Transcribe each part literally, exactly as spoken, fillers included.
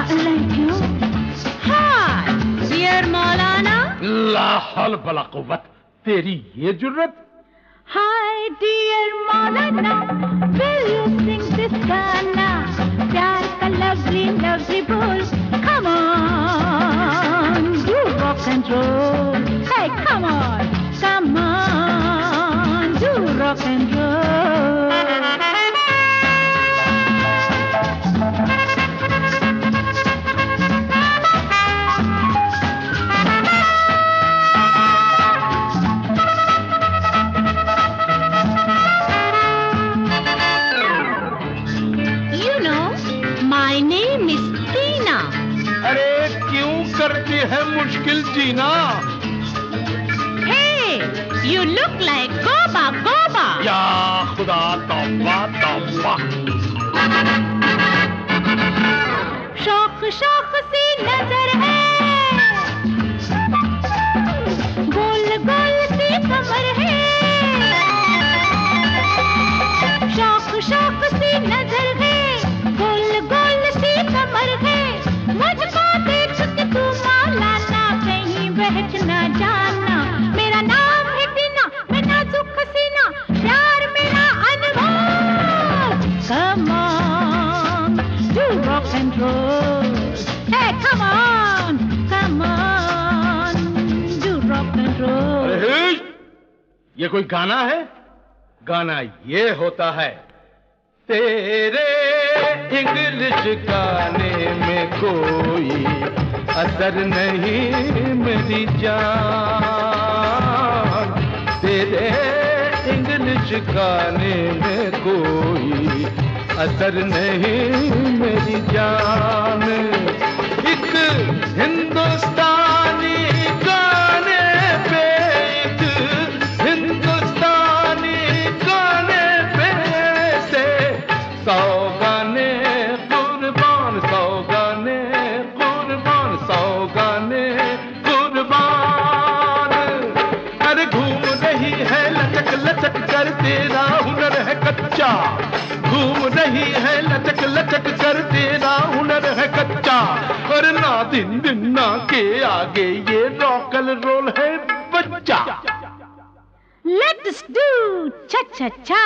like you. Hi, dear Maulana. ला हौल वला कुव्वत, तेरी ये जुर्रत? Hi, dear Maulana, will you sing this गाना? प्यार का lovely, lovely बोल. Come on, do rock and roll. Hey, come on, come on, do rock and roll. करती है मुश्किल जीना। Hey, you look like Gauba Gauba. या खुदा तौबा तौबा। शौक शौक सी नजर है, गोल गोल सी कमर है, शौक शौक सी नजर है, गोल गोल सी कमर है। मुझको देख के तू मौलाना कहीं बहक ना जाना। मेरा नाम है टीना, मैं नाजुक हसीना, प्यार मेरा अनमोल। Come on, do rock and roll. Hey, come on, come on, do rock and roll. अरे ये कोई गाना है? गाना ये होता है, तेरे इंग्लिश गाने में कोई असर नहीं मेरी जान। तेरे इंग्लिश गाने में कोई असर नहीं मेरी जान। एक हिंदुस्तानी गाने पे, एक हिंदुस्तानी गाने पे से सौ गाने कुर्बान, सौ गाने कुर्बान, सौ गाने कुर्बान। अरे घूम रही है लचक लचक कर, तेरा हुनर है कच्चा। घूम रही है लचक लचक कर, तेरा हुनर है कच्चा। और ना दिन दिन ना के आगे ये रॉकल रोल है बच्चा। Let's do cha cha cha,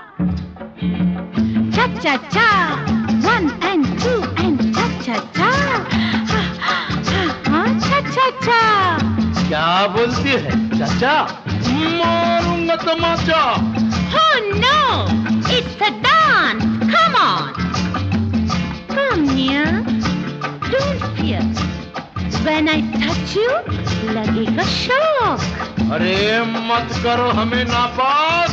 cha cha cha, one and two and cha cha cha, ha ha ha, cha cha cha. क्या बोलती है चाचा? मारूंगा तमाचा। Oh no, it's a dance. Come on, come near, don't fear. When I touch you, लगेगा शौक। अरे मत करो हमें नापाक।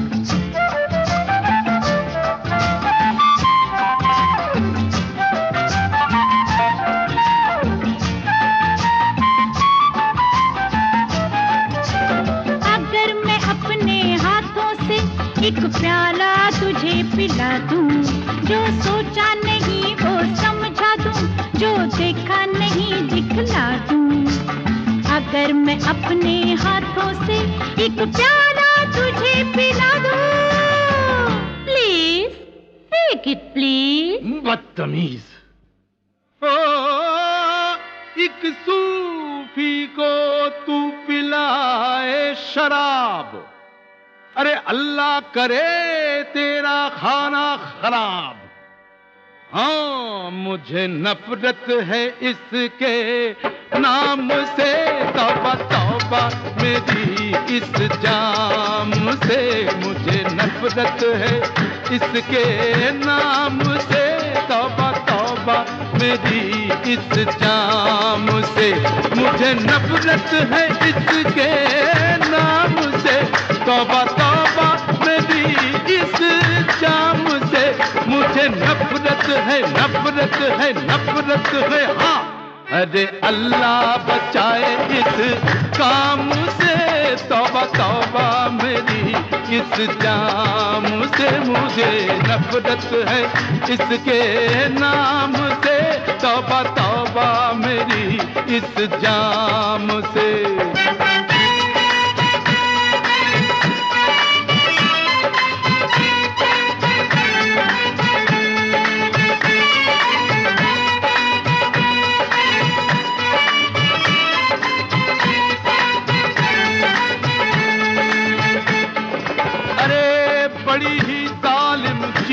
अगर मैं अपने हाथों से एक प्याला तुझे पिला दूं, जो सोचा नहीं वो समझा दूं, जो देखा नहीं दिखला दूं। अगर मैं अपने हाथों से एक प्याला तुझे पिला दूं, प्लीज टेक इट प्लीज। बदतमीज। ओ, एक सूफी को तू पिलाए शराब, अरे अल्लाह करे तेरा खाना खराब। हाँ मुझे नफरत है इसके नाम से, तौबा तौबा मेरी इस जाम से। मुझे नफरत है इसके नाम से, तौबा तौबा मेरी इस जाम से। मुझे नफरत है इसके नाम से, तौबा तौबा मेरी इस जाम से। मुझे नफरत है, नफरत है, नफरत है। हाँ अरे अल्लाह बचाए इस काम से, तौबा तौबा मेरी इस जाम से। मुझे नफरत है इसके नाम से, तौबा तौबा मेरी इस जाम से।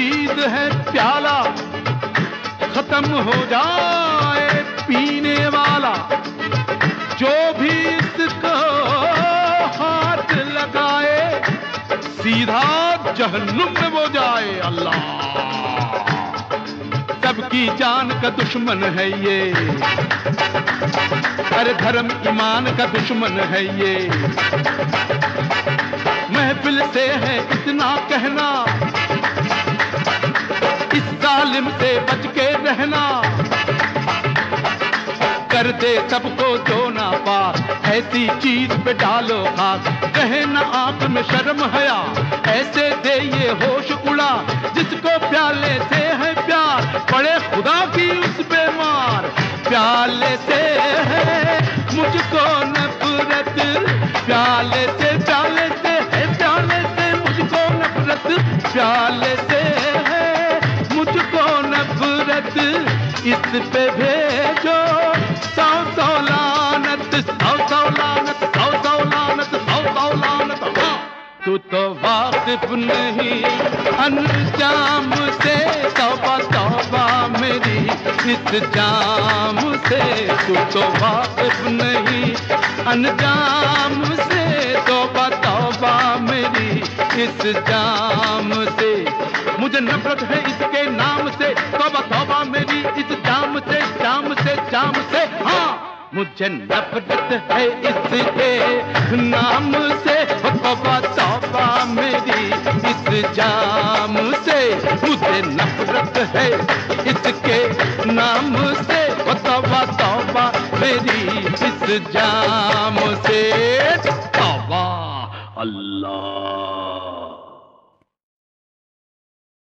मुरीद है प्याला, खत्म हो जाए पीने वाला, जो भी इसको हाथ लगाए सीधा जहन्नुम में वो जाए। अल्लाह, सबकी जान का दुश्मन है ये, अरे धर्म ईमान का दुश्मन है ये। महफिल से है इतना कहना, इस जालिम से बच के रहना, कर दे सबको जो ना पास, ऐसी चीज पे डालो खास। कहे ना आंख में शर्म हया, ऐसे दे ये होश उड़ा, जिसको प्याले से है प्यार, पड़े खुदा की उस पे मार। प्याले से है मुझको नफरत, प्याले से प्याले से है प्याले से मुझको नफरत, प्याले से है मुझको नफरत, इस पे भेजो सौ सौ लानत, सौ सौ लानत, सौ सौ लानत, सौ सौ लानत। हाँ, तू तो वाकिफ नहीं अंजाम से, तौबा तौबा मेरी इस जाम से। तू तो वाकिफ नहीं अंजाम से, तौबा तौबा मेरी इस जाम से। मुझे नफरत है इसके नाम से, तौबा तौबा मेरी इस जाम से, जाम से, जाम से। हाँ, मुझे नफरत है इसके नाम से, तौबा तौबा मेरी इस जाम से। मुझे नफरत है इसके नाम से, तौबा तौबा मेरी इस जाम से। तौबा अल्लाह।